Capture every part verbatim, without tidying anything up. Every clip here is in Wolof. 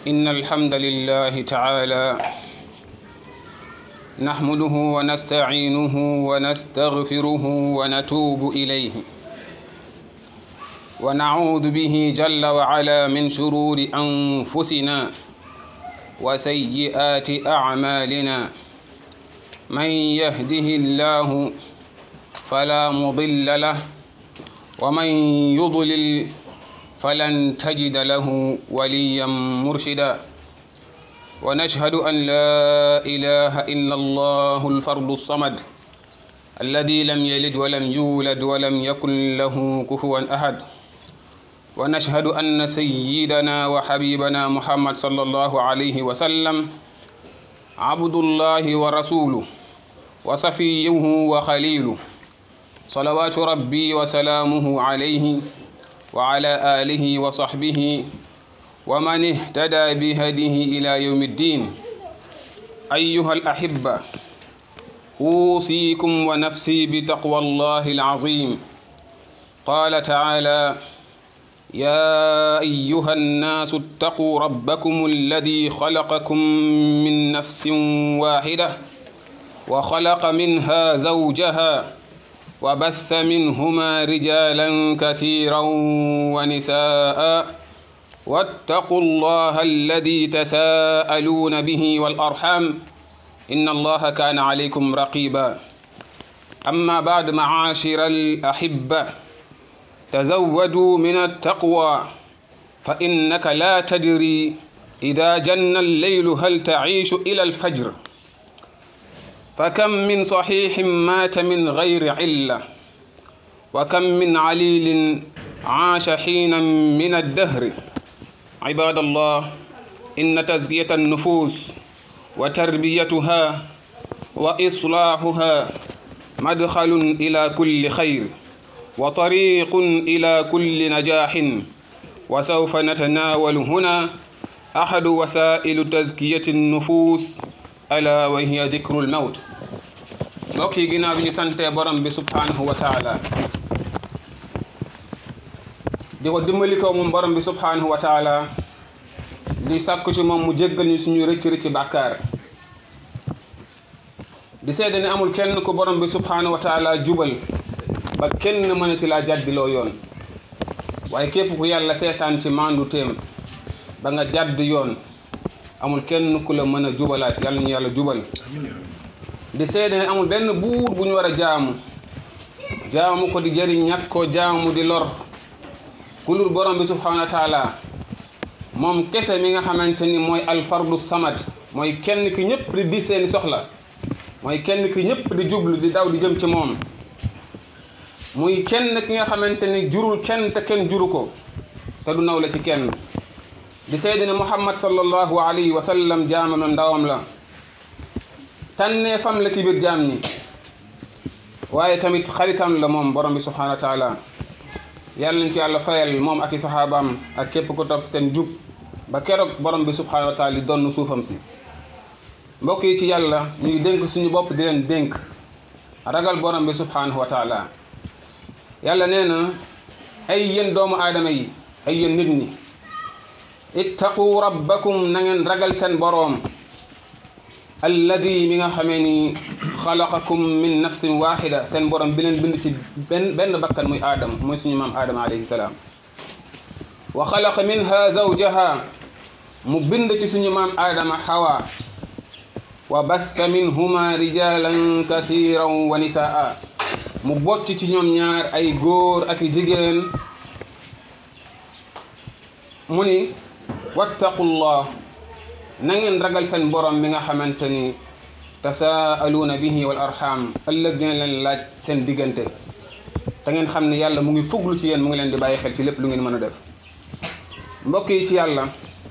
إن الحمد لله تعالى نحمده ونستعينه ونستغفره ونتوب إليه ونعوذ به جل وعلا من شرور أنفسنا وسيئات أعمالنا من يهده الله فلا مضل له ومن يضلل فلن تجد له وليا مرشدا ونشهد أن لا إله إلا الله الفرد الصمد الذي لم يلد ولم يولد ولم يكن له كفوا أحد ونشهد أن سيدنا وحبيبنا محمد صلى الله عليه وسلم عبد الله ورسوله وصفيه وخليله صلوات ربي وسلامه عليه وعلى آله وصحبه ومن اهتدى بهديه إلى يوم الدين. أيها الأحبة، أوصيكم ونفسي بتقوى الله العظيم. قال تعالى: يا أيها الناس اتقوا ربكم الذي خلقكم من نفس واحدة وخلق منها زوجها وبث منهما رجالا كثيرا ونساء واتقوا الله الذي تساءلون به والأرحام إن الله كان عليكم رقيبا. أما بعد، معاشر الأحبة، تزودوا من التقوى فإنك لا تدري إذا جن الليل هل تعيش إلى الفجر. فكم من صحيح مات من غير علة، وكم من عليل عاش حينا من الدهر. عباد الله، إن تزكية النفوس وتربيتها وإصلاحها مدخل إلى كل خير وطريق إلى كل نجاح، وسوف نتناول هنا أحد وسائل تزكية النفوس ألا وهي ذكر الموت. mbokk yi ginnaaw bi ñu sante borom bi subhanahu wa taala di ko dimbali ko moom borom bi subhanahu wa taala di sàkku ci moom mu jéggal ñu suñu rëcc rëcc bàkkaar, di seede ne amul kenn ku borom bi subhanahu wa taala jubal ba kenn mënati laa jàddiloo yoon, waaye képp ku yàlla seetaan ci maandu téem ba nga jàdd yoon amul kenn ku la mën a jubalaat. yàlla ñu yàlla jubal. di seede ne amul benn buur bu ñu war a jaamu jaamu ko di jëriñ ñàkk ko jaamu di lor ku dul borom bi subhanahu wa taala moom kese mi nga xamante ni mooy alfardu samad, mooy kenn ki ñëpp di di seeni soxla, mooy kenn ki ñëpp di jublu di daw di jëm ci moom, muy kenn ki nga xamante ni jurul kenn te kenn juru ko te du naw la ci kenn. di seede ne Muhammad sallallahu alayhi wa sallam jaamam la, ndawam la, tànnee fam la ci biir jaam ñi, waaye tamit xaritam la moom borom bi subhanahu wa taala. yàlla nañ ko yàlla fayal moom ak i saxaabaam ak képp ko topp seen jub ba keroog borom bi subhanahu wa taala di donn suufam si. mbokk yi ci yàlla, ñu ngi dénk suñu bopp di leen dénk ragal borom bi subhanahu wa taala. yàlla nee na: ay yéen doomu aadama yi, ay yéen nit ñi, ittaqu rabbakum, na ngeen ragal seen boroom, alladi mi nga xamee ni xalaqakum min nafsin waxida, seen borom bi leen bind ci benn benn bakkan muy aadama, mooy suñu maam aadama alayhi salaam. wa xalaqa minha zawjaha, mu bind ci suñu maam aadama xawa. wa batha minhuma rijalan kathiran wa nisaa, mu bocc ci ñoom ñaar ay góor ak i jigéen. mu ni wattaqullah, na ngeen ragal seen borom mi nga xamante ni tasaaluuna bihi wal arham, ëllëg dina leen laaj seen diggante. te ngeen xam ne yàlla mu ngi fuglu ci yéen, mu ngi leen di bàyyi xel ci lépp lu ngeen mën a def. mbokk yi ci yàlla,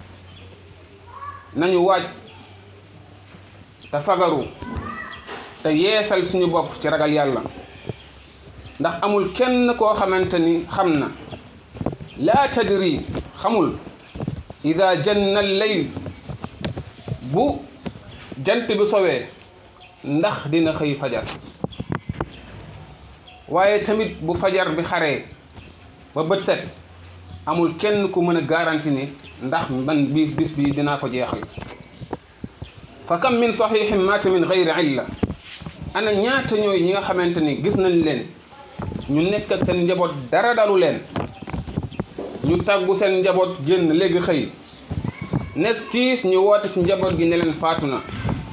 nañu waaj te fagaru te yeesal suñu bopp ci ragal yàlla, ndax amul kenn koo xamante ni xam na laa tadri, xamul ida janna al-layl, bu jant bi sowee ndax dina xëy fajar, waaye tamit bu fajar bi xaree ba bët set amul kenn ku mën a garanti ni ndax man bis bis bi dinaa ko jeexal. fa kam min saxiixin maata min gayri illa, ana ñaata ñooy ñi nga xamante ni gis nañ leen ñu nekk ak seen njaboot dara dalu leen, ñu tàggu seen njaboot génn léegi xëy nes kiis ñu woote ci njaboot gi ne leen faatu na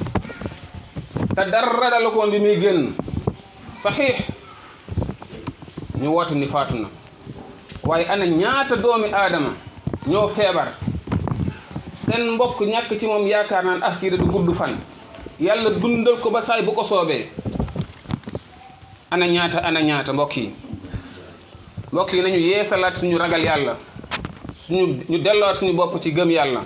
te dara dalu ko bi muy génn saxiix, ñu woote ni faatu na. waaye ana ñaata doomi aadama ñoo feebar seen mbokk ñàkk ci moom yaakaar naan ah kii da du gudd fan, yàlla dundal ko ba saay bu ko soobee. ana ñaata ana ñaata mbokk yi mbokk yi nañu yeesalaat suñu ragal yàlla, suñu ñu delluwaat suñu bopp ci gëm yàlla.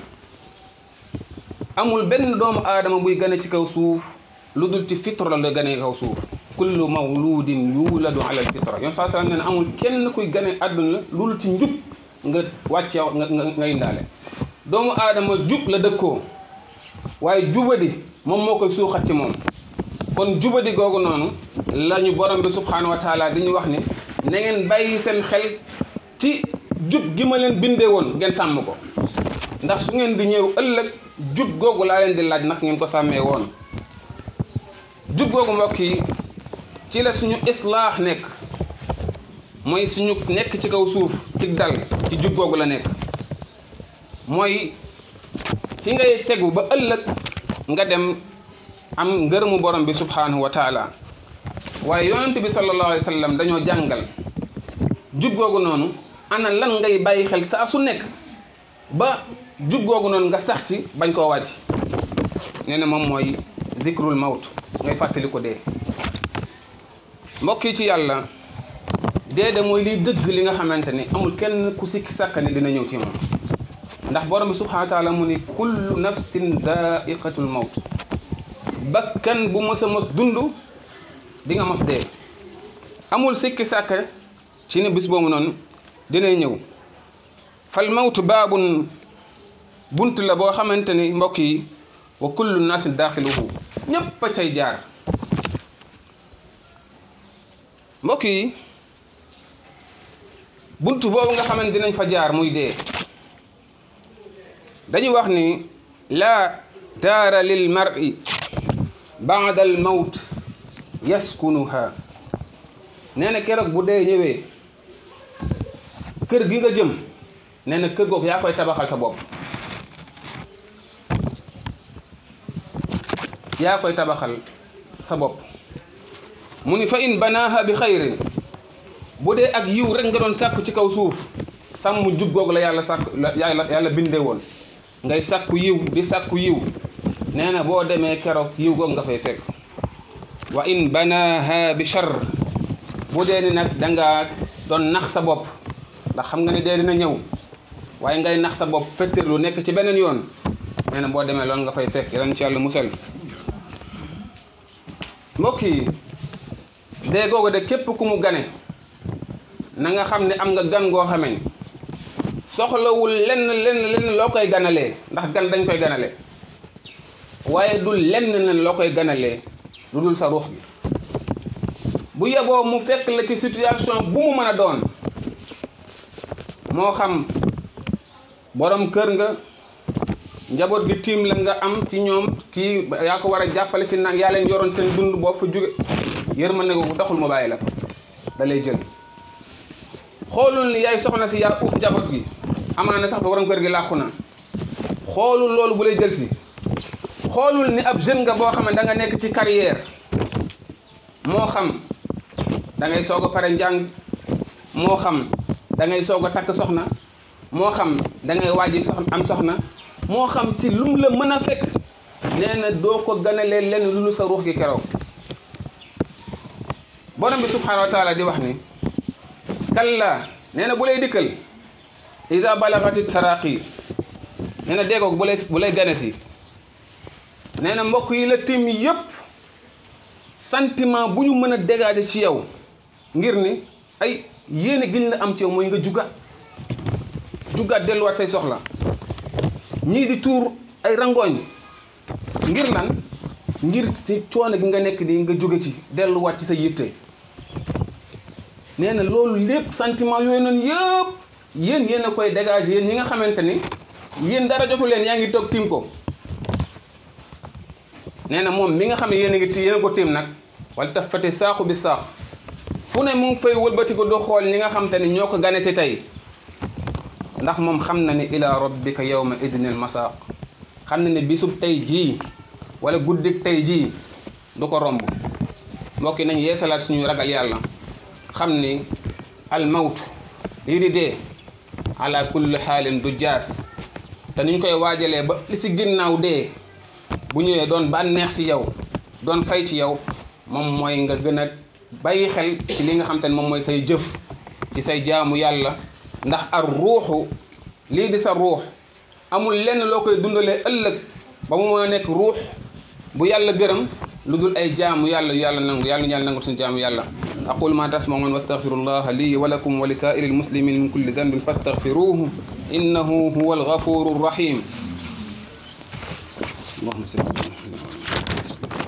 amul benn doomu aadama buy gane ci kaw suuf lu dul ci fitra la gane kaw suuf. kullu mawludin yuladu ala al fitra. yoon saa salaam nee na amul kenn kuy gane àdduna lu dul ci njub nga wàcce nga nga indaale. doomu aadama jub la dëkkoo, waaye jubadi moom moo koy suuxat ci moom. kon jubadi googu noonu la ñu borom bi subhanahu wa taala di ñu wax ni na ngeen bàyyi seen xel ci jub gi ma leen bindee woon ngeen sàmm ko, ndax su ngeen di ñëw ëllëg jub googu laa leen di laaj nag ngeen ko sàmmee woon. jub googu mbokk yi ci la suñu islaax nekk, mooy suñu nekk ci kaw suuf ci dal ci jub googu la nekk. mooy fi ngay tegu ba ëllëg nga dem am ngërëmu borom bi subhanahu wa taala. waaye yonent bi sallallahu alayhi wa sallam dañoo jàngal jub googu noonu ana lan ngay bàyyi xel saa su nekk ba jub googu noonu nga sax ci bañ koo wàcc. nee na moom mooy zikrul mawt, ngay fàttali ko dee. mbokk yi ci yàlla, dee de mooy liy dëgg li nga xamante ni amul kenn ku sikki sàkka ni dina ñëw ci moom. ndax borom bi subhanahu wa taala mu ni kullu nafsin daiqatul mawt, bakkan bu mos a mos dund di nga mos dee. amul sikki sàkka ci ne bis boobu noonu dinay ñëw. fal mawtu baabun bunt la boo xamante ni mbokk yi wa kullu naasin daaxiluhu, ñépp a cay jaar. mbokk yi bunt boobu nga xamante dinañ fa jaar muy dee, dañuy wax ni laa daara lil mar'i ba'da al mawt yaskunuha. nee na keroog bu dee ñëwee kër gi nga jëm, nee na kër googu yaa koy tabaxal sa bopp, yaa koy tabaxal sa bopp. mu ni fa in banaaha bi xayrin, bu dee ak yiw rek nga doon sàkku ci kaw suuf, sàmm jub googu la yàlla sàkk yàlla yàlla bindee woon ngay sàkku yiw di sàkku yiw. nee na boo demee keroog yiw googu nga fay fekk. wa in banaaha bi shar, bu dee ni nag dangaa doon nax sa bopp, ndax xam nga ne dee dina ñëw waaye ngay nax sa bopp fettirlu nekk ci beneen yoon, nee na boo demee loolu nga fay fekk. yàlla ci yàlla musal. mbokk yi dee googu de képp ku mu gane na nga xam ne am nga gan goo xamee ni soxlawul lenn lenn lenn loo koy ganalee, ndax gan dañ koy ganale, waaye du lenn lenn loo koy ganalee lu dul sa ruux bi. bu yeboo mu fekk la ci situation bu mu mën a doon, moo xam borom kër nga, njaboot gi tiim la nga am ci ñoom kii yaa ko war a jàppale ci nag yaa leen yoroon seen dund boo fa jóge, yërmande ko taxul mu bàyyi la ko, da lay jël. xoolul ni yaay soxna si yaa uuf njaboot gi, amaana sax ba borom kër gi làqu na, xoolul loolu bu lay jël si. xoolul ni ab jeune nga boo xam ne da nga nekk ci carrière, moo xam da ngay soog a pare njàng, moo xam da ngay soog a takk soxna, moo xam da ngay waaji soxna am soxna, moo xam ci lum la mën a fekk, nee na doo ko ganalee lenn lu lu sa ruux gi keroog. borom bi subhanahu wa taala di wax ni kalla, nee na bu lay dikkal iza balagati taraqi, nee na déegoog bu lay bu lay gane si, nee na mbokk yi la tim yëpp sentiment bu ñu mën a dégager ci yow ngir ni ay yéene giñ la am ci yow mooy nga jugaat jugaat delluwaat say soxla. ñii di tuur ay rangooñ ngir lan, ngir si coono gi nga nekk di nga jóge ci delluwaat ci sa yitte. nee na loolu lépp sentiment yooyu noonu yëpp yéen yéen a koy dégager yéen ñi nga xamante ni yéen dara jotu leen yaa ngi toog tiim ko nee na moom mi nga xam ne yéen a ngi yéen a ko tiim nag wala taf fati saaqu bi saaq fu ne mu ngi fay wëlbati ko du xool ñi nga xam te ni ñoo ko gane si tey ndax moom xam na ni ila rabbika yawma idnil masaaq xam na ne bisub tey jii wala guddik tey jii du ko romb mbokk yi nañ yeesalaat suñu ragal yàlla xam ni al mawt lii di dee ala kulli xaalin du jaas te niñ koy waajalee ba li ci ginnaaw dee bu ñëwee doon bànneex ci yow doon fay ci yow moom mooy nga gën a bàyyi xel ci li nga xam te ne moom mooy say jëf ci say jaamu yàlla ndax ar ruuxu lii di sa ruux amul lenn loo koy dundalee ëllëg ba mu mën a nekk ruux bu yàlla gërëm lu dul ay jaamu yàlla yu yàlla nangu yàlla ñu yàlla nangu suñu jaamu yàlla aqulu ma tasmaun wa astaghfirullaha li wa lakum wa li saa'iril muslimin min kulli dhanbin fastaghfiruhu innahu huwal ghafurur rahim allahumma salli ala